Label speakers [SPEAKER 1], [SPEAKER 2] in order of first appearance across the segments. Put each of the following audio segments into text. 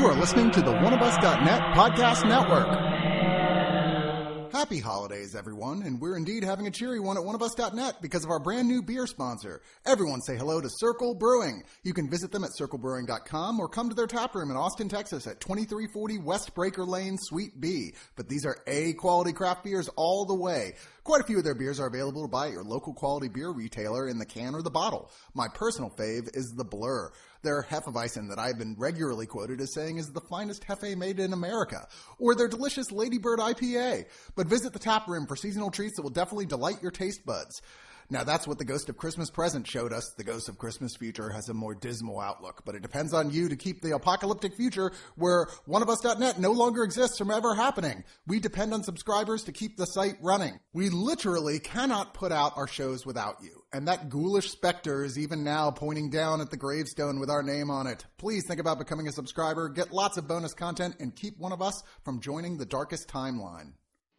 [SPEAKER 1] You are listening to the oneofus.net podcast network. Happy holidays, everyone, and we're indeed having a cheery one at oneofus.net because of our brand new beer sponsor. Everyone say hello to Circle Brewing. You can visit them at circlebrewing.com or come to their tap room in Austin, Texas at 2340 West Breaker Lane, Suite B. But these are A-quality craft beers all the way. Quite a few of their beers are available to buy at your local quality beer retailer in the can or the bottle. My personal fave is the Blur. Their Hefeweizen that I've been regularly quoted as saying is the finest Hefe made in America, or their delicious Ladybird IPA. But visit the tap room for seasonal treats that will definitely delight your taste buds. Now, that's what the Ghost of Christmas Present showed us. The Ghost of Christmas Future has a more dismal outlook, but it depends on you to keep the apocalyptic future where oneofus.net no longer exists from ever happening. We depend on subscribers to keep the site running. We literally cannot put out our shows without you. And that ghoulish specter is even now pointing down at the gravestone with our name on it. Please think about becoming a subscriber, get lots of bonus content, and keep one of us from joining the darkest timeline.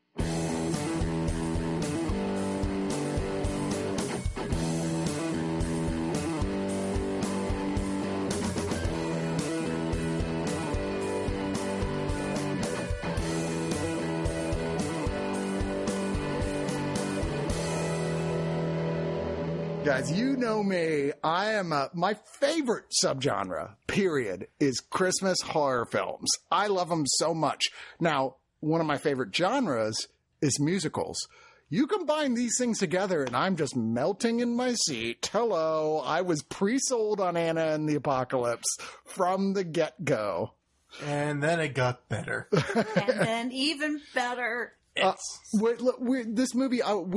[SPEAKER 1] Guys, you know me. I am my favorite subgenre, period, is Christmas horror films. I love them so much. Now, one of my favorite genres is musicals. You combine these things together, and I'm just melting in my seat. Hello, I was pre-sold on Anna and the Apocalypse from the get-go.
[SPEAKER 2] And then it got better.
[SPEAKER 3] And then even better.
[SPEAKER 1] This movie,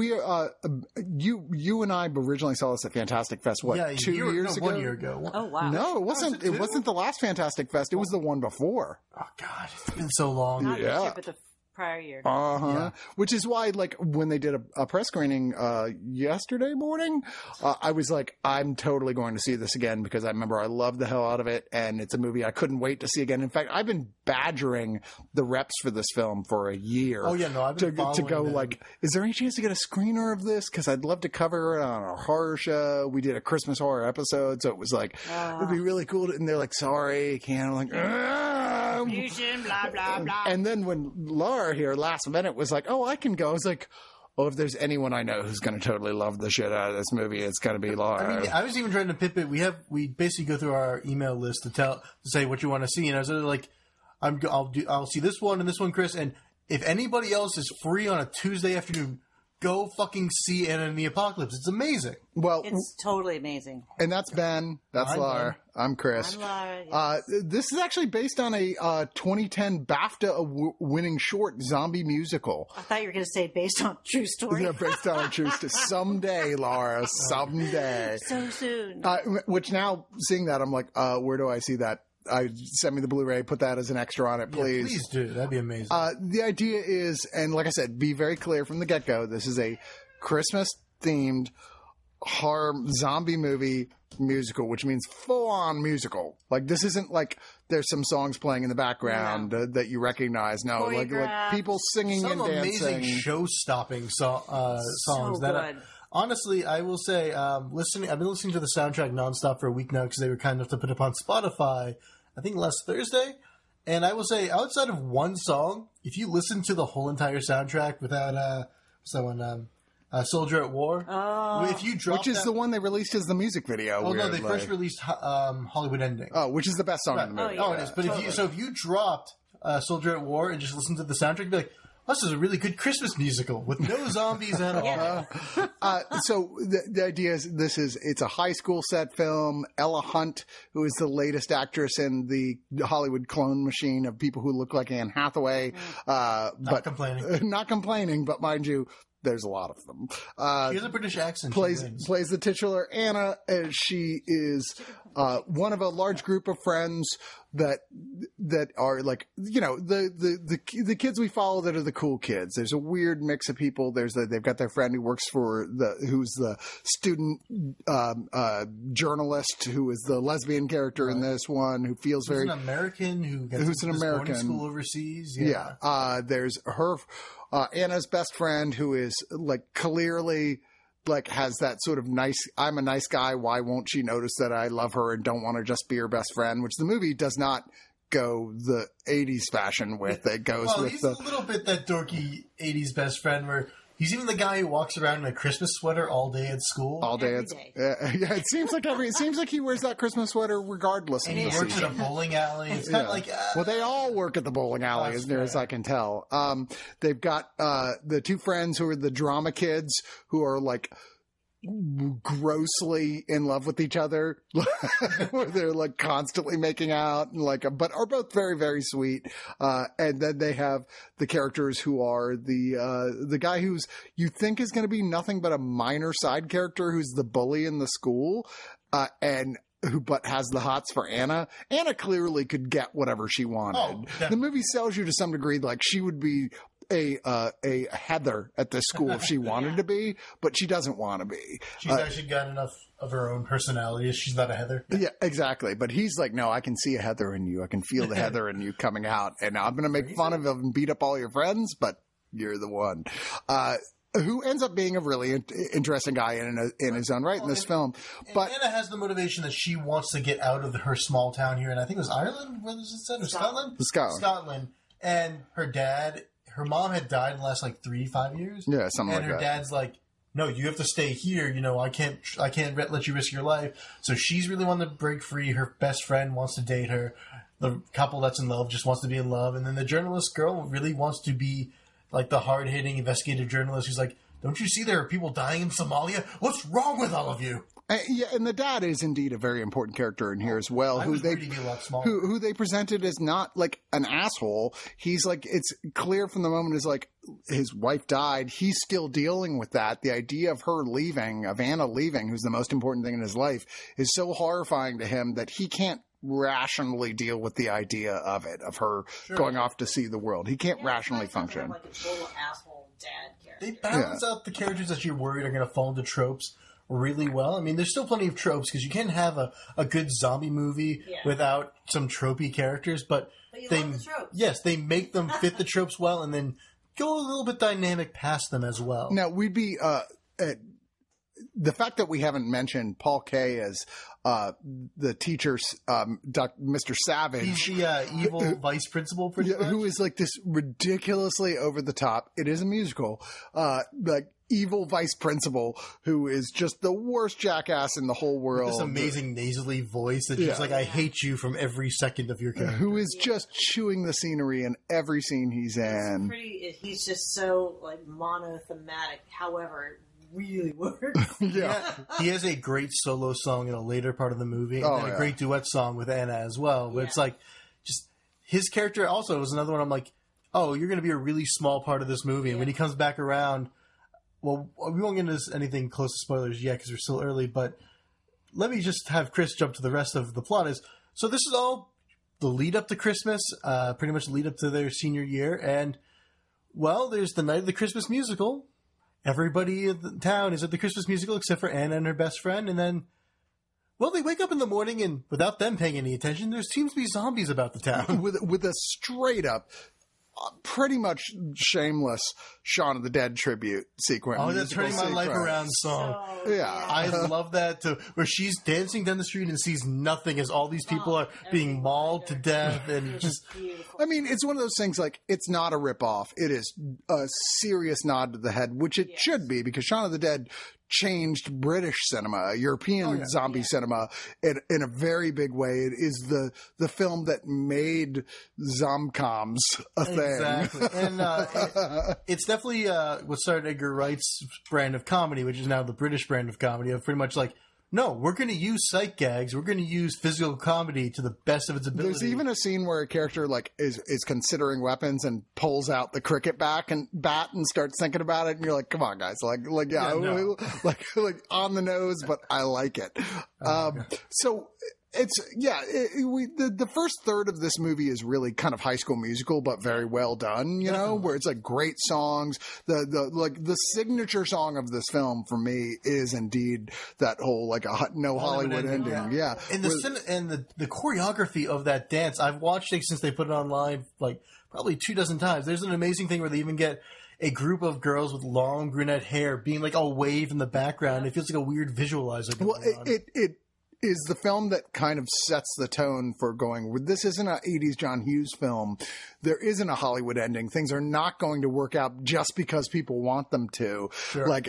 [SPEAKER 1] you and I originally saw this at Fantastic Fest, what, 2 years ago?
[SPEAKER 2] 1 year ago.
[SPEAKER 3] Oh, wow.
[SPEAKER 1] No, it wasn't. It wasn't the last Fantastic Fest. It was the one before.
[SPEAKER 2] Oh, God, it's been so long.
[SPEAKER 3] Not this
[SPEAKER 1] Yeah.
[SPEAKER 3] year, but the prior year.
[SPEAKER 1] Yeah. Which is why, like, when they did a press screening yesterday morning, I was like, I'm totally going to see this again because I remember I loved the hell out of it, and it's a movie I couldn't wait to see again. In fact, I've been badgering the reps for this film for a year.
[SPEAKER 2] Oh, yeah, no, I've been
[SPEAKER 1] to go
[SPEAKER 2] them.
[SPEAKER 1] like, is there any chance to get a screener of this? Because I'd love to cover it on our horror show. We did a Christmas horror episode, so it was like, it'd be really cool. And they're like, sorry, can't. I'm like,
[SPEAKER 3] Blah, blah, blah.
[SPEAKER 1] and then when Laura here last minute was like, oh, I can go. I was like, oh, if there's anyone I know who's going to totally love the shit out of this movie, it's going to be Laura.
[SPEAKER 2] I mean, I was even trying to pip it. We basically go through our email list to say what you want to see, and I was like, I'll see this one and this one, Chris. And if anybody else is free on a Tuesday afternoon, go fucking see Anna and the Apocalypse. It's amazing.
[SPEAKER 1] Well,
[SPEAKER 3] It's totally amazing.
[SPEAKER 1] and that's Ben. That's
[SPEAKER 2] I'm
[SPEAKER 1] Laura. I'm Chris.
[SPEAKER 3] I'm Laura, yes.
[SPEAKER 1] This is actually based on a 2010 BAFTA winning short zombie musical.
[SPEAKER 3] I thought you were going to say based on true story.
[SPEAKER 1] Yeah, based on a true story. Someday, Laura. Someday.
[SPEAKER 3] So soon.
[SPEAKER 1] Which now, seeing that, I'm like, where do I see that? Send me the Blu-ray, put that as an extra on it, please.
[SPEAKER 2] Yeah, please do. That'd be amazing.
[SPEAKER 1] The idea is, and like I said, be very clear from the get-go, this is a Christmas-themed horror zombie movie musical, which means full-on musical. Like, this isn't like there's some songs playing in the background that you recognize. No, like people singing
[SPEAKER 2] Some
[SPEAKER 1] and dancing.
[SPEAKER 2] amazing show-stopping songs.
[SPEAKER 3] So
[SPEAKER 2] that
[SPEAKER 3] good.
[SPEAKER 2] Honestly, I will say, I've been listening to the soundtrack nonstop for a week now because they were kind enough to put it up on Spotify, I think last Thursday. And I will say, outside of one song, if you listen to the whole entire soundtrack without, what's that one, Soldier at War?
[SPEAKER 3] Oh.
[SPEAKER 2] If you drop
[SPEAKER 1] Which is the one they released as the music video.
[SPEAKER 2] Oh, no, they
[SPEAKER 1] weirdly.
[SPEAKER 2] first released Hollywood Ending.
[SPEAKER 1] Oh, which is the best song in the movie.
[SPEAKER 3] Oh, yeah.
[SPEAKER 2] It is. But
[SPEAKER 3] Totally.
[SPEAKER 2] if you dropped Soldier at War and just listened to the soundtrack, you'd be like, this is a really good Christmas musical with no zombies at all.
[SPEAKER 3] Yeah.
[SPEAKER 1] So the idea is it's a high school set film. Ella Hunt, who is the latest actress in the Hollywood clone machine of people who look like Anne Hathaway.
[SPEAKER 2] Not complaining.
[SPEAKER 1] Not complaining, but mind you, there's a lot of them.
[SPEAKER 2] She has a British accent.
[SPEAKER 1] Plays the titular Anna. She is one of a large group of friends that are like, you know, the kids we follow that are the cool kids. There's a weird mix of people. They've got their friend who works for who's the student journalist who is the lesbian character in this one who feels
[SPEAKER 2] Who's an American who's an American boarding school overseas.
[SPEAKER 1] Yeah. There's her. Anna's best friend, who is like clearly like has that sort of nice, I'm a nice guy, why won't she notice that I love her and don't want to just be her best friend, which the movie does not go the 80s fashion with. It goes
[SPEAKER 2] Well,
[SPEAKER 1] with
[SPEAKER 2] he's
[SPEAKER 1] the...
[SPEAKER 2] a little bit that dorky 80s best friend where he's even the guy who walks around in a Christmas sweater all day at school.
[SPEAKER 1] All day.
[SPEAKER 3] Every day.
[SPEAKER 1] Yeah, it seems like he wears that Christmas sweater regardless
[SPEAKER 2] And
[SPEAKER 1] of
[SPEAKER 2] he
[SPEAKER 1] the
[SPEAKER 2] works
[SPEAKER 1] season.
[SPEAKER 2] at a bowling alley. It's kind of like...
[SPEAKER 1] Well, they all work at the bowling alley,
[SPEAKER 2] That's
[SPEAKER 1] as near as
[SPEAKER 2] fair.
[SPEAKER 1] I can tell. They've got the two friends who are the drama kids who are like grossly in love with each other. Where they're like constantly making out and but are both very, very sweet. And then they have the characters who are the guy who's you think is going to be nothing but a minor side character who's the bully in the school. But has the hots for Anna. Anna clearly could get whatever she wanted.
[SPEAKER 2] Oh, definitely.
[SPEAKER 1] The movie sells you to some degree like she would be a Heather at this school if she wanted to be, but she doesn't want to be.
[SPEAKER 2] She's actually got enough of her own personality. She's not a Heather.
[SPEAKER 1] Yeah, exactly. But he's like, no, I can see a Heather in you. I can feel the Heather in you coming out, and I'm going to make fun of him and beat up all your friends, but you're the one. Who ends up being a really interesting guy in his own right in this film. But
[SPEAKER 2] Anna has the motivation that she wants to get out of her small town here, and I think it was Ireland, where was it said, or Scotland? Scotland. And her mom had died in the last 3-5 years.
[SPEAKER 1] Yeah, something like
[SPEAKER 2] that. And her dad's like, no, you have to stay here. I can't let you risk your life. So she's really wanting to break free. Her best friend wants to date her. The couple that's in love just wants to be in love. And then the journalist girl really wants to be like the hard-hitting investigative journalist who's like, don't you see there are people dying in Somalia? What's wrong with all of you?
[SPEAKER 1] Yeah, and the dad is indeed a very important character in here as well. Who they presented as not like an asshole. He's like, it's clear from the moment is like his wife died. He's still dealing with that. The idea of her leaving, of Anna leaving, who's the most important thing in his life, is so horrifying to him that he can't rationally deal with the idea of it, of her going off to see the world. He can't rationally function.
[SPEAKER 3] Like a total asshole dad character.
[SPEAKER 2] They balance out the characters that you're worried are going to fall into tropes really well. I mean, there's still plenty of tropes because you can have a good zombie movie without some tropey characters, but
[SPEAKER 3] you
[SPEAKER 2] they,
[SPEAKER 3] love the tropes.
[SPEAKER 2] yes, they make them fit the tropes well and then go a little bit dynamic past them as well.
[SPEAKER 1] Now, we'd be, the fact that we haven't mentioned Paul Kaye as the teacher, Mr. Savage.
[SPEAKER 2] He's the evil vice principal, pretty much.
[SPEAKER 1] Who is like this ridiculously over the top. It is a musical. Like evil vice principal who is just the worst jackass in the whole world.
[SPEAKER 2] This amazing nasally voice that's just like, I hate you from every second of your character.
[SPEAKER 1] Who is just chewing the scenery in every scene he's in.
[SPEAKER 3] He's just so monothematic. However, really works.
[SPEAKER 1] Yeah.
[SPEAKER 2] He has a great solo song in a later part of the movie, and then a great duet song with Anna as well. But it's like, just his character also was another one. I'm like, oh, you're going to be a really small part of this movie. And when he comes back around, well, we won't get into anything close to spoilers yet because we're still early, but let me just have Chris jump to the rest of the plot. So this is all the lead up to Christmas, pretty much lead up to their senior year. And, well, there's the night of the Christmas musical. Everybody in the town is at the Christmas musical except for Anna and her best friend. And then, well, they wake up in the morning and without them paying any attention, there seems to be zombies about the town.
[SPEAKER 1] With a straight up, pretty much shameless Shaun of the Dead tribute sequence.
[SPEAKER 2] Oh, that's Turning My Life Around song.
[SPEAKER 1] Yeah.
[SPEAKER 2] I love that too, where she's dancing down the street and sees nothing as all these people are being mauled to death and just...
[SPEAKER 3] Beautiful.
[SPEAKER 1] I mean, it's one of those things like, it's not a ripoff. It is a serious nod to the head, which it should be, because Shaun of the Dead changed British cinema, European zombie cinema in a very big way. It is the film that made Zomcoms a thing.
[SPEAKER 2] Exactly. And it's definitely what started Edgar Wright's brand of comedy, which is now the British brand of comedy, of pretty much like, no, we're going to use sight gags. We're going to use physical comedy to the best of its ability.
[SPEAKER 1] There's even a scene where a character is considering weapons and pulls out the cricket bat and starts thinking about it, and you're like, come on, guys, like on the nose, but I like it. So. It's the first third of this movie is really kind of High School Musical, but very well done. You know, where it's like great songs. The signature song of this film for me is indeed that whole no Hollywood ending. Yeah,
[SPEAKER 2] and the choreography of that dance, I've watched it since they put it online probably 24 times. There's an amazing thing where they even get a group of girls with long brunette hair being like a wave in the background. It feels like a weird visualizer.
[SPEAKER 1] Well, is the film that kind of sets the tone for going, this isn't an 80s John Hughes film. There isn't a Hollywood ending. Things are not going to work out just because people want them to.
[SPEAKER 2] Sure.
[SPEAKER 1] Like,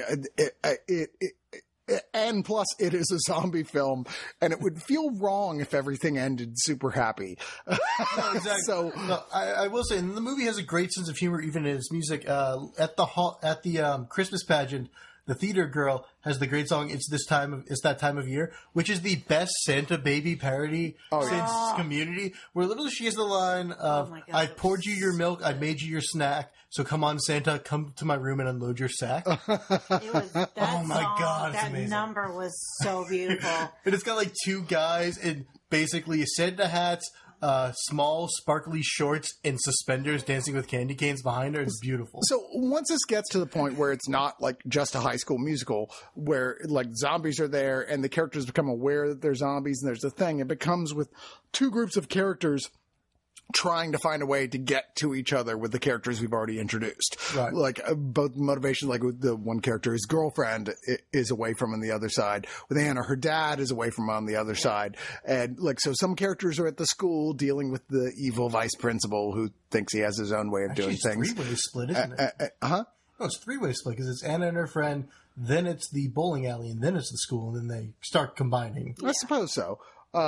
[SPEAKER 1] and plus, it is a zombie film, and it would feel wrong if everything ended super happy.
[SPEAKER 2] No, exactly.
[SPEAKER 1] So,
[SPEAKER 2] no, I will say, and the movie has a great sense of humor, even in its music. At the Christmas pageant, the theater girl has the great song "It's That Time of Year," which is the best Santa baby parody since Community. Where literally she has the line of,
[SPEAKER 3] my God,
[SPEAKER 2] "I poured you your milk, I made you your snack. So come on, Santa, come to my room and unload your sack."
[SPEAKER 3] It was that
[SPEAKER 2] Oh my
[SPEAKER 3] song,
[SPEAKER 2] God, it's
[SPEAKER 3] that
[SPEAKER 2] amazing.
[SPEAKER 3] number was so beautiful.
[SPEAKER 2] And it's got like two guys in basically Santa hats, small sparkly shorts, and suspenders dancing with candy canes behind her. It's beautiful.
[SPEAKER 1] So once this gets to the point where it's not like just a High School Musical, where like zombies are there and the characters become aware that they're zombies and there's a thing, it becomes with two groups of characters trying to find a way to get to each other with the characters we've already introduced.
[SPEAKER 2] Right.
[SPEAKER 1] Like both motivations, like with the one character, his girlfriend is away from on the other side. With Anna, her dad is away from on the other side. And like, so some characters are at the school dealing with the evil vice principal who thinks he has his own way of
[SPEAKER 2] Actually,
[SPEAKER 1] doing
[SPEAKER 2] it's
[SPEAKER 1] things.
[SPEAKER 2] three-way split, isn't it?
[SPEAKER 1] Huh?
[SPEAKER 2] No, it's three-way split because it's Anna and her friend, then it's the bowling alley, and then it's the school, and then they start combining.
[SPEAKER 1] I suppose so.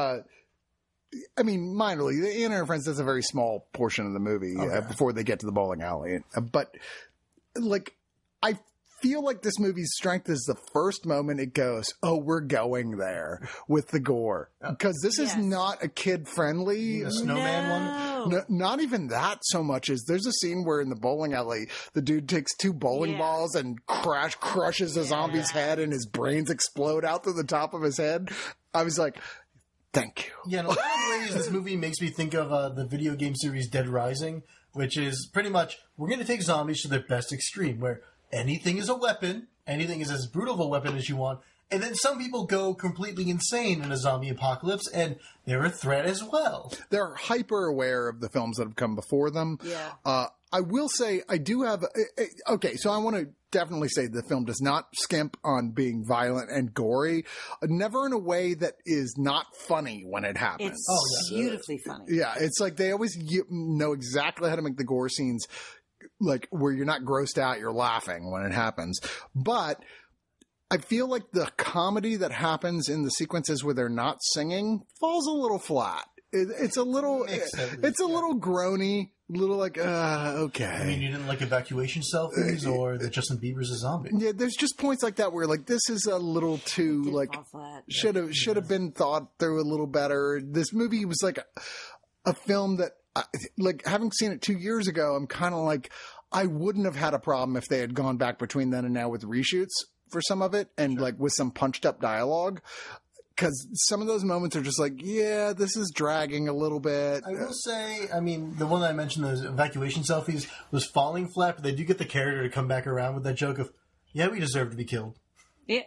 [SPEAKER 1] I mean, minorly. The Anna and her friends, that's a very small portion of the movie before they get to the bowling alley. But, like, I feel like this movie's strength is the first moment it goes, oh, we're going there with the gore. Because this is
[SPEAKER 3] Yes.
[SPEAKER 1] not a kid-friendly...
[SPEAKER 2] The snowman one?
[SPEAKER 3] No.
[SPEAKER 1] Not even that so much as there's a scene where in the bowling alley, the dude takes two bowling
[SPEAKER 3] Yeah.
[SPEAKER 1] balls and crushes a zombie's head and his brains explode out through the top of his head. I was like... Thank you.
[SPEAKER 2] Yeah, in a lot of ways, this movie makes me think of the video game series Dead Rising, which is pretty much, we're going to take zombies to their best extreme, where anything is a weapon, anything is as brutal of a weapon as you want, and then some people go completely insane in a zombie apocalypse, and they're a threat as well.
[SPEAKER 1] They're hyper aware of the films that have come before them.
[SPEAKER 3] Yeah.
[SPEAKER 1] I will say I do have okay, so I want to definitely say the film does not skimp on being violent and gory, never in a way that is not funny when it happens.
[SPEAKER 3] It's beautifully funny.
[SPEAKER 1] Yeah, it's like they always know exactly how to make the gore scenes like where you're not grossed out, you're laughing when it happens. But I feel like the comedy that happens in the sequences where they're not singing falls a little flat. It's a little, it's a little groany, little like, okay.
[SPEAKER 2] I mean, you didn't like evacuation selfies or that Justin Bieber's a zombie.
[SPEAKER 1] Yeah, there's just points like that where like this is a little too
[SPEAKER 3] Did
[SPEAKER 1] like
[SPEAKER 3] fall flat.
[SPEAKER 1] should have been thought through a little better. This movie was like a film that like having seen it 2 years ago, I'm kind of like I wouldn't have had a problem if they had gone back between then and now with reshoots for some of it and like with some punched up dialogue. Because some of those moments are just like, yeah, this is dragging a little bit.
[SPEAKER 2] I will say, I mean, the one that I mentioned, those evacuation selfies, was falling flat, but they do get the character to come back around with that joke of, yeah, we deserve to be killed.
[SPEAKER 3] Yeah.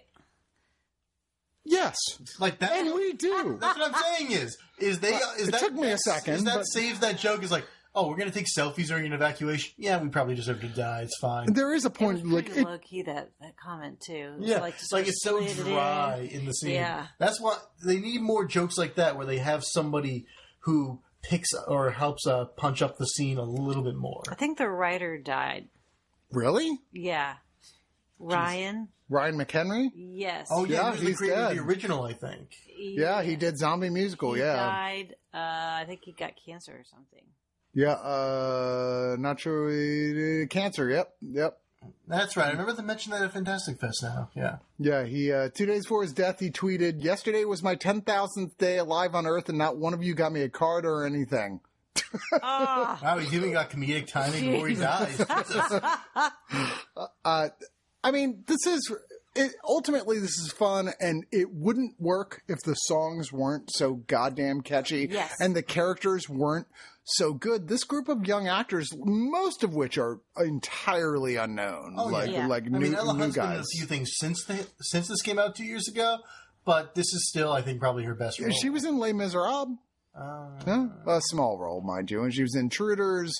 [SPEAKER 1] Yes.
[SPEAKER 2] Like that.
[SPEAKER 1] And we do.
[SPEAKER 2] That's what I'm saying is
[SPEAKER 1] It took me a second,
[SPEAKER 2] Is that
[SPEAKER 1] but-
[SPEAKER 2] saves that joke is like, oh, we're going to take selfies during an evacuation? Yeah, we probably deserve to die. It's fine.
[SPEAKER 1] There is a
[SPEAKER 3] It was
[SPEAKER 1] point, like,
[SPEAKER 3] pretty low key that comment too.
[SPEAKER 2] Yeah,
[SPEAKER 3] just
[SPEAKER 2] like
[SPEAKER 3] sort of
[SPEAKER 2] it's so
[SPEAKER 3] slid it
[SPEAKER 2] dry in the scene.
[SPEAKER 3] Yeah.
[SPEAKER 2] That's why they need more jokes like that where they have somebody who picks or helps punch up the scene a little bit more.
[SPEAKER 3] I think the writer died.
[SPEAKER 1] really?
[SPEAKER 3] Yeah. Ryan.
[SPEAKER 1] Ryan McHenry?
[SPEAKER 3] Yes.
[SPEAKER 2] Oh yeah,
[SPEAKER 1] Yeah,
[SPEAKER 2] he was the
[SPEAKER 1] he's
[SPEAKER 2] creator of
[SPEAKER 1] dead.
[SPEAKER 2] the original, I think.
[SPEAKER 1] Yeah, he did Zombie Musical,
[SPEAKER 3] He
[SPEAKER 1] yeah.
[SPEAKER 3] died. I think he got cancer or something.
[SPEAKER 1] Yeah, not sure. Cancer, yep.
[SPEAKER 2] That's right. I remember them mentioning that at Fantastic Fest now. Yeah.
[SPEAKER 1] Yeah, he 2 days before his death, he tweeted, "Yesterday was my 10,000th day alive on Earth, and not one of you got me a card or anything."
[SPEAKER 3] Oh,
[SPEAKER 2] Wow, he's even got comedic timing before he dies. Jesus.
[SPEAKER 1] I mean, ultimately this is fun, and it wouldn't work if the songs weren't so goddamn catchy,
[SPEAKER 3] Yes.
[SPEAKER 1] and the characters weren't so good. This group of young actors, most of which are entirely unknown,
[SPEAKER 2] Oh, yeah.
[SPEAKER 3] Yeah.
[SPEAKER 1] like
[SPEAKER 2] I mean, Ella
[SPEAKER 1] new
[SPEAKER 2] Hunt's been in a
[SPEAKER 1] guys.
[SPEAKER 2] few things since this came out 2 years ago, but this is still, I think, probably her best role.
[SPEAKER 1] She was in Les Miserables. A small role, mind you. And she was in Intruders,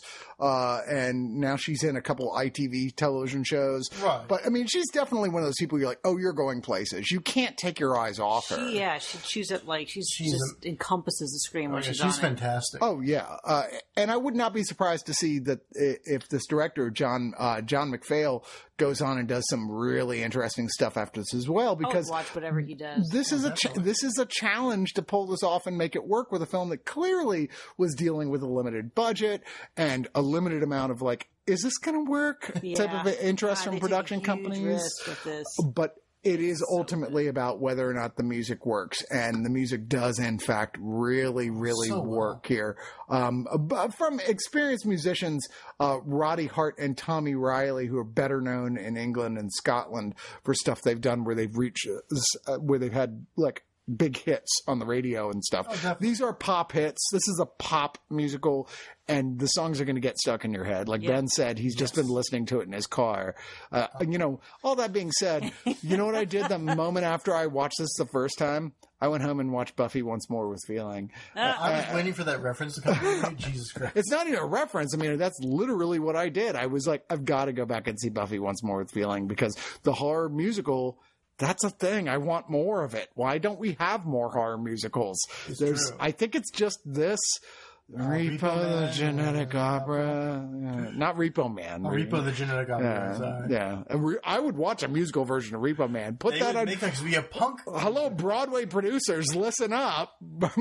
[SPEAKER 1] and now she's in a couple ITV television shows.
[SPEAKER 2] Right.
[SPEAKER 1] But, I mean, she's definitely one of those people you're like, oh, you're going places. You can't take your eyes off her.
[SPEAKER 3] She chews it like she just encompasses the screen when she's
[SPEAKER 2] she's
[SPEAKER 3] on
[SPEAKER 2] fantastic.
[SPEAKER 1] Oh, yeah. And I would not be surprised to see that if this director, John McPhail, goes on and does some really interesting stuff after this as well, because
[SPEAKER 3] watch whatever he does.
[SPEAKER 1] this is a challenge to pull this off and make it work with a film that clearly was dealing with a limited budget and a limited amount of like, is this going to work type of interest from production companies.
[SPEAKER 3] With this.
[SPEAKER 1] But it is ultimately about whether or not the music works, and the music does, in fact, really work here. But from experienced musicians, Roddy Hart and Tommy Riley, who are better known in England and Scotland for stuff they've done where they've reached, where they've had like big hits on the radio and stuff.
[SPEAKER 2] Oh,
[SPEAKER 1] these are pop hits. This is a pop musical, and the songs are going to get stuck in your head. Like Ben said, he's just been listening to it in his car. You know, all that being said, you know what I did the moment after I watched this the first time? I went home and watched Buffy Once More with Feeling.
[SPEAKER 2] I was waiting for that reference to come through. Jesus Christ.
[SPEAKER 1] It's not even a reference. I mean, that's literally what I did. I was like, I've got to go back and see Buffy Once More with Feeling, because the horror musical, that's a thing. I want more of it. Why don't we have more horror musicals?
[SPEAKER 2] True.
[SPEAKER 1] I think it's just this. Repo the Genetic Opera. Not Repo Man.
[SPEAKER 2] Repo the Genetic Opera.
[SPEAKER 1] Yeah. I would watch a musical version of Repo Man. Put that on.
[SPEAKER 2] Make that be a punk.
[SPEAKER 1] Hello, Broadway producers, listen up.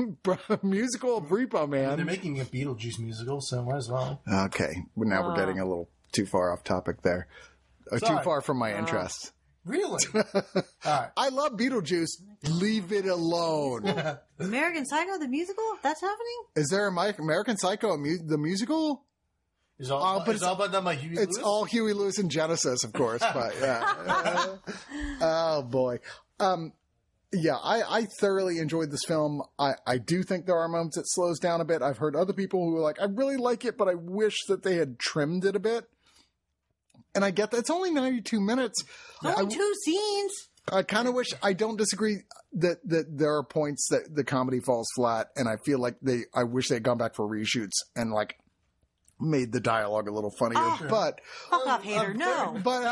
[SPEAKER 1] Musical of Repo Man.
[SPEAKER 2] They're making a Beetlejuice musical, so might as well.
[SPEAKER 1] Okay. Now we're getting a little too far off topic there. Too far from my interest.
[SPEAKER 2] Really? All right.
[SPEAKER 1] I love Beetlejuice. Leave it alone.
[SPEAKER 3] American Psycho, the musical? That's happening?
[SPEAKER 1] Is there a American Psycho, the musical?
[SPEAKER 2] It's all about done by Huey Lewis?
[SPEAKER 1] It's all Huey Lewis and Genesis, of course. But yeah. Oh, boy. Yeah, I thoroughly enjoyed this film. I do think there are moments it slows down a bit. I've heard other people who are like, I really like it, but I wish that they had trimmed it a bit. And I get that. It's only 92 minutes.
[SPEAKER 3] Only 2 scenes.
[SPEAKER 1] I kind of wish, I don't disagree that there are points that the comedy falls flat, and I feel like I wish they had gone back for reshoots and like made the dialogue a little funnier. But
[SPEAKER 3] fuck off, hater. No.
[SPEAKER 1] But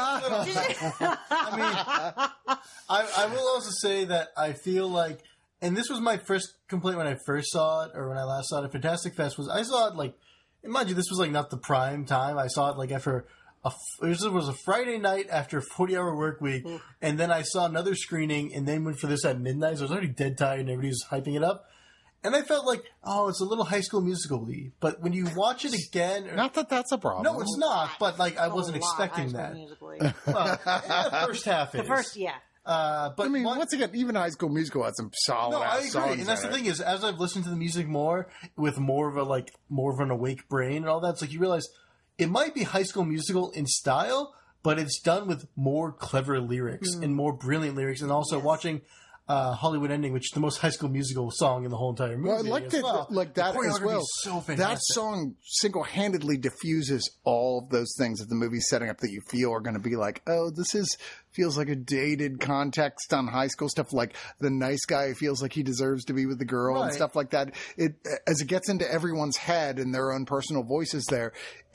[SPEAKER 2] I will also say that I feel like, and this was my first complaint when I first saw it, or when I last saw it at Fantastic Fest, was I saw it like, and mind you, this was like not the prime time. I saw it like after it was a Friday night after a 40-hour work week, and then I saw another screening, and then went for this at midnight, so I was already dead tired, and everybody was hyping it up. And I felt like, it's a little High School Musical-y. But when you watch it again...
[SPEAKER 1] Not that that's a problem.
[SPEAKER 2] No, it's not, but like I wasn't expecting that. Well, the first half is.
[SPEAKER 3] The first, yeah.
[SPEAKER 2] But
[SPEAKER 1] I mean, once again, even High School Musical had some solid ass songs.
[SPEAKER 2] I agree, and that's the thing is, as I've listened to the music more, with more of an awake brain and all that, it's like you realize... It might be High School Musical in style, but it's done with more clever lyrics and more brilliant lyrics. And also watching Hollywood Ending, which is the most High School Musical song in the whole entire movie.
[SPEAKER 1] Well, I liked it like that as well.
[SPEAKER 2] So
[SPEAKER 1] that song single-handedly diffuses all of those things that the movie's setting up that you feel are going to be like, oh, feels like a dated context on high school stuff. Like the nice guy feels like he deserves to be with the girl and stuff like that. As it gets into everyone's head and their own personal voices there,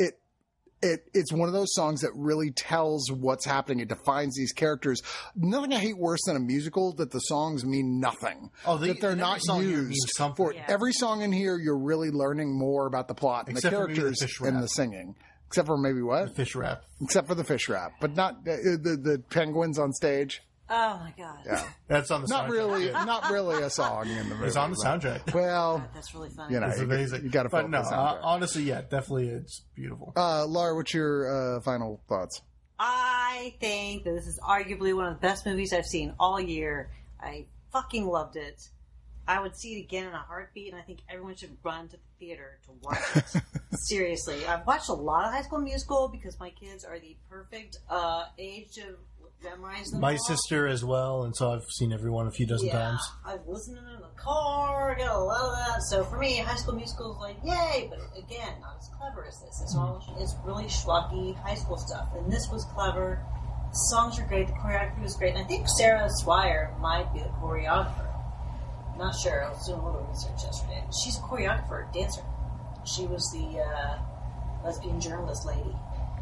[SPEAKER 1] it's one of those songs that really tells what's happening. It defines these characters. Nothing I hate worse than a musical that the songs mean nothing. That they're not used for it. Every song in here, you're really learning more about the plot and the characters and the singing. Except for maybe what?
[SPEAKER 2] The fish rap.
[SPEAKER 1] Except for the fish rap, but not the penguins on stage.
[SPEAKER 3] Oh my god!
[SPEAKER 1] Yeah,
[SPEAKER 2] that's on the soundtrack.
[SPEAKER 1] Not really a song in the movie.
[SPEAKER 2] It's on the soundtrack.
[SPEAKER 1] Well,
[SPEAKER 3] God, that's really funny.
[SPEAKER 2] It's amazing.
[SPEAKER 1] You got to focus on that.
[SPEAKER 2] Honestly, yeah, definitely, it's beautiful.
[SPEAKER 1] Laura, what's your final thoughts?
[SPEAKER 3] I think that this is arguably one of the best movies I've seen all year. I fucking loved it. I would see it again in a heartbeat, and I think everyone should run to the theater to watch it. Seriously, I've watched a lot of High School Musical because my kids are the perfect age to memorize them.
[SPEAKER 2] My sister as well, and so I've seen everyone a few dozen times.
[SPEAKER 3] I've listened to them in the car, got a lot of that. So for me, High School Musical is like, yay, but again, not as clever as this. It's really schlocky high school stuff, and this was clever. The songs are great, the choreography was great, and I think Sarah Swire might be the choreographer. Not sure. I was doing a little research yesterday. She's a choreographer, dancer. She was the lesbian journalist lady.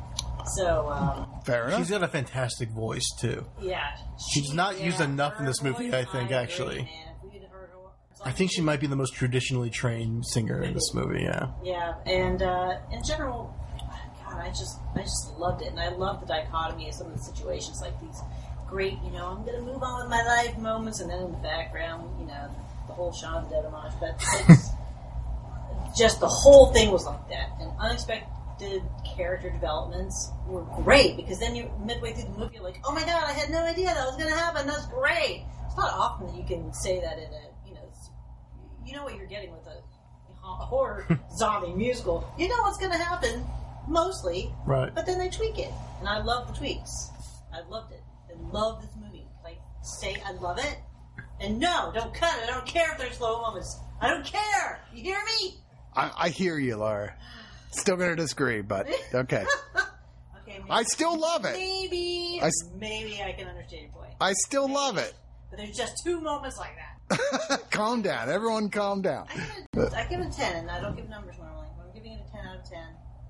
[SPEAKER 3] So,
[SPEAKER 1] Fair enough.
[SPEAKER 2] She's got a fantastic voice, too.
[SPEAKER 3] yeah.
[SPEAKER 2] She's not used enough in this movie, I think, actually.
[SPEAKER 3] Agree, man. If we had heard her,
[SPEAKER 2] I think she might be the most traditionally trained singer in this movie, yeah.
[SPEAKER 3] Yeah, and in general, God, I just loved it, and I love the dichotomy of some of the situations, like these great, I'm going to move on with my life moments, and then in the background, the whole Shaun of the Dead homage, but it's just the whole thing was like that, and unexpected character developments were great, because then you midway through the movie, you're like, oh my God, I had no idea that was going to happen, that's great. It's not often that you can say that in a, you know what you're getting with a horror zombie musical. You know what's going to happen, mostly.
[SPEAKER 2] Right.
[SPEAKER 3] But then they tweak it. And I love the tweaks. I loved it. I love this movie. Like, say I love it. And no, don't cut it. I don't care if there's slow moments. I don't care. You hear me?
[SPEAKER 1] I hear you, Laura. Still going to disagree, but okay.
[SPEAKER 3] Okay. Maybe,
[SPEAKER 1] I still love it.
[SPEAKER 3] Maybe I can understand your point.
[SPEAKER 1] I still love it.
[SPEAKER 3] But there's just 2 moments like that.
[SPEAKER 1] Calm down. Everyone calm down.
[SPEAKER 3] I give it a 10, and I don't give numbers normally. But I'm giving it a 10 out of 10.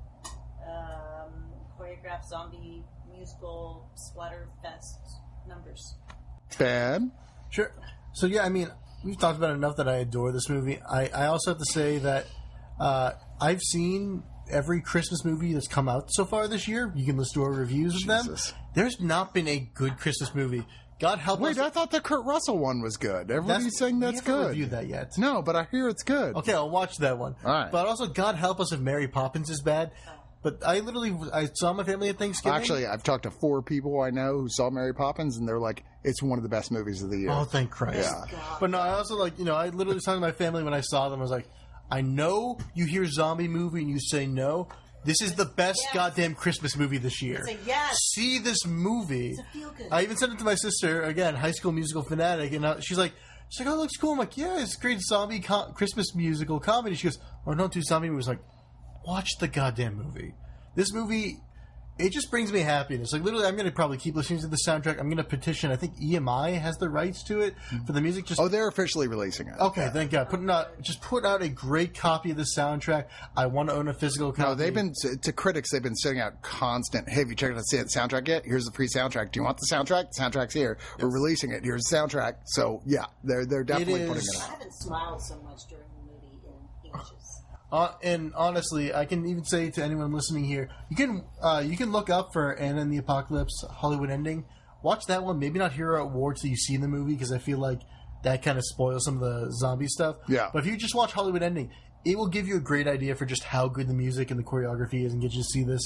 [SPEAKER 3] Choreographed zombie musical splatter fest numbers.
[SPEAKER 1] Bad.
[SPEAKER 2] Sure. So, yeah, I mean, we've talked about it enough that I adore this movie. I also have to say that I've seen every Christmas movie that's come out so far this year. You can listen to our reviews of them. There's not been a good Christmas movie. God help us.
[SPEAKER 1] Wait, I thought the Kurt Russell one was good. Everybody's saying that's good.
[SPEAKER 2] We haven't reviewed that yet.
[SPEAKER 1] No, but I hear it's good.
[SPEAKER 2] Okay, I'll watch that one.
[SPEAKER 1] All right.
[SPEAKER 2] But also, God help us if Mary Poppins is bad. But I saw my family at Thanksgiving.
[SPEAKER 1] Actually, I've talked to 4 people I know who saw Mary Poppins, and they're like, it's one of the best movies of the year.
[SPEAKER 2] Oh, thank Christ.
[SPEAKER 1] Yeah.
[SPEAKER 2] But no, I also I literally was telling my family when I saw them, I was like, I know you hear zombie movie and you say no. This is the best goddamn Christmas movie this year.
[SPEAKER 3] It's a yes.
[SPEAKER 2] See this movie.
[SPEAKER 3] It's a feel-good.
[SPEAKER 2] I even sent it to my sister, again, High School Musical fanatic, and she's like, oh, it looks cool. I'm like, yeah, it's a great zombie Christmas musical comedy. She goes, oh, don't do zombie movies. Like, watch the goddamn movie. This movie, it just brings me happiness. Like, literally, I'm going to probably keep listening to the soundtrack. I'm going to petition. I think EMI has the rights to it for the music.
[SPEAKER 1] Oh, they're officially releasing it.
[SPEAKER 2] Okay, thank God. Put out a great copy of the soundtrack. I want to own a physical copy.
[SPEAKER 1] No, they've been, to critics, they've been sending out constant, hey, have you checked out the soundtrack yet? Here's the free soundtrack. Do you want the soundtrack? The soundtrack's here. Yes. We're releasing it. Here's the soundtrack. So, yeah, they're definitely putting it out.
[SPEAKER 3] I haven't smiled so much during the movie in ages.
[SPEAKER 2] And honestly, I can even say to anyone listening here, you can look up for Anna and the Apocalypse Hollywood Ending. Watch that one. Maybe not hear awards that you see in the movie, because I feel like that kind of spoils some of the zombie stuff.
[SPEAKER 1] Yeah.
[SPEAKER 2] But if you just watch Hollywood Ending, it will give you a great idea for just how good the music and the choreography is and get you to see this.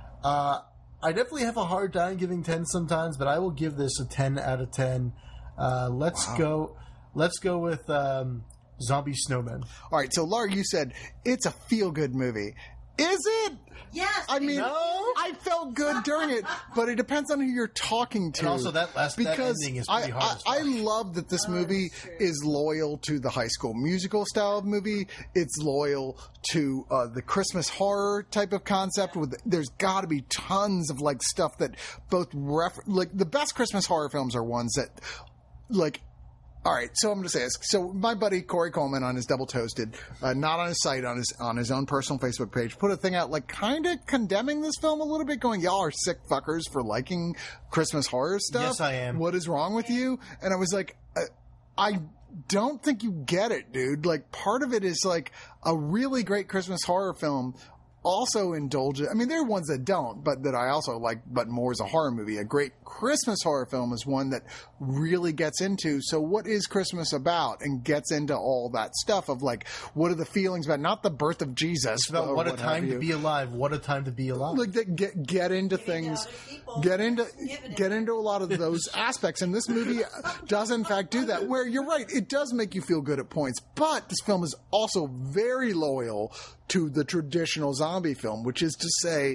[SPEAKER 2] I definitely have a hard time giving 10 sometimes, but I will give this a 10 out of 10. Let's go with Zombie Snowman.
[SPEAKER 1] All right, so Laura, you said it's a feel-good movie. Is it?
[SPEAKER 3] Yes.
[SPEAKER 1] I mean, I felt good during it, but it depends on who you're talking to.
[SPEAKER 2] And also, that ending is pretty hard.
[SPEAKER 1] I love that this movie is loyal to the High School Musical style of movie. It's loyal to the Christmas horror type of concept. There's got to be tons of stuff that both the best Christmas horror films are ones that All right, so I'm going to say this. So my buddy Corey Coleman on his Double Toasted, not on his site, on his own personal Facebook page, put a thing out kind of condemning this film a little bit, going, y'all are sick fuckers for liking Christmas horror stuff.
[SPEAKER 2] Yes, I am.
[SPEAKER 1] What is wrong with you? And I was like, I don't think you get it, dude. Part of it is a really great Christmas horror film also indulge it. I mean, there are ones that don't, but that I also like, but more as a horror movie. A great Christmas horror film is one that really gets into, so what is Christmas about? And gets into all that stuff of what are the feelings about, not the birth of Jesus.
[SPEAKER 2] It's about what a time to be alive. What a time to be alive.
[SPEAKER 1] Get into things, get into a lot of those aspects. And this movie does in fact do that, where you're right, it does make you feel good at points, but this film is also very loyal to the traditional zombie film, which is to say,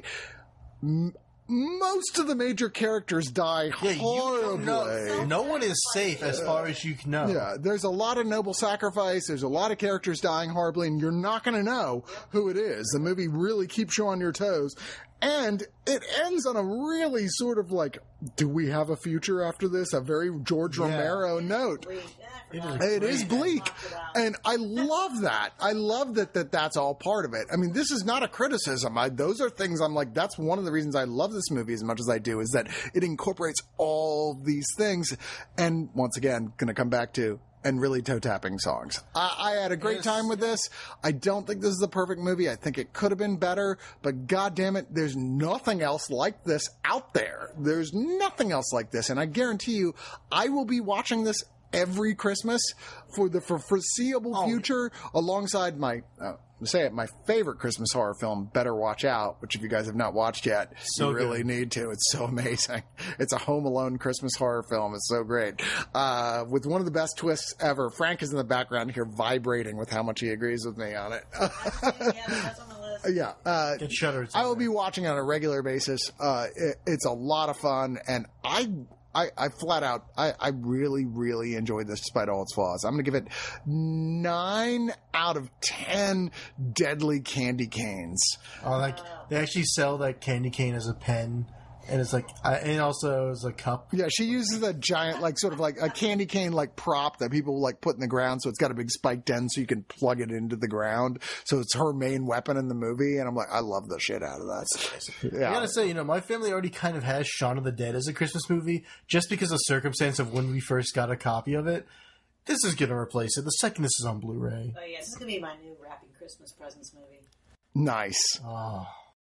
[SPEAKER 1] most of the major characters die horribly.
[SPEAKER 2] No one is safe as far as you can know.
[SPEAKER 1] Yeah, there's a lot of noble sacrifice. There's a lot of characters dying horribly, and you're not going to know who it is. The movie really keeps you on your toes. And it ends on a really sort of do we have a future after this? A very George Romero note. It is bleak, and I love that. I love that's all part of it. I mean, this is not a criticism. Those are things I'm like, that's one of the reasons I love this movie as much as I do, is that it incorporates all these things. And once again, going to come back to, and really toe-tapping songs. I had a great time with this. I don't think this is the perfect movie. I think it could have been better, but God damn it, there's nothing else like this out there. There's nothing else like this, and I guarantee you, I will be watching this every Christmas for the foreseeable future, alongside my my favorite Christmas horror film, Better Watch Out, which if you guys have not watched yet, you really need to. It's so amazing. It's a Home Alone Christmas horror film. It's so great. With one of the best twists ever. Frank is in the background here vibrating with how much he agrees with me on it.
[SPEAKER 3] That's on the list.
[SPEAKER 1] Yeah.
[SPEAKER 2] Get Shudder.
[SPEAKER 1] I will be watching on a regular basis. It's a lot of fun, and I flat out, I really, really enjoyed this despite all its flaws. I'm going to give it 9 out of 10 deadly candy canes.
[SPEAKER 2] Like, they actually sell that candy cane as a pen, and it's like, and also as a cup.
[SPEAKER 1] Yeah, she uses a giant, like, sort of like a candy cane, like, prop that people, like, put in the ground, so it's got a big spiked end so you can plug it into the ground. So it's her main weapon in the movie, and I'm like, I love the shit out of that. Yeah.
[SPEAKER 2] I gotta say, my family already kind of has Shaun of the Dead as a Christmas movie, just because of circumstance of when we first got a copy of it. This is gonna replace it the second this is on Blu-ray.
[SPEAKER 3] Oh yeah, this is gonna be my new wrapping Christmas presents movie.
[SPEAKER 1] Nice.
[SPEAKER 2] Oh.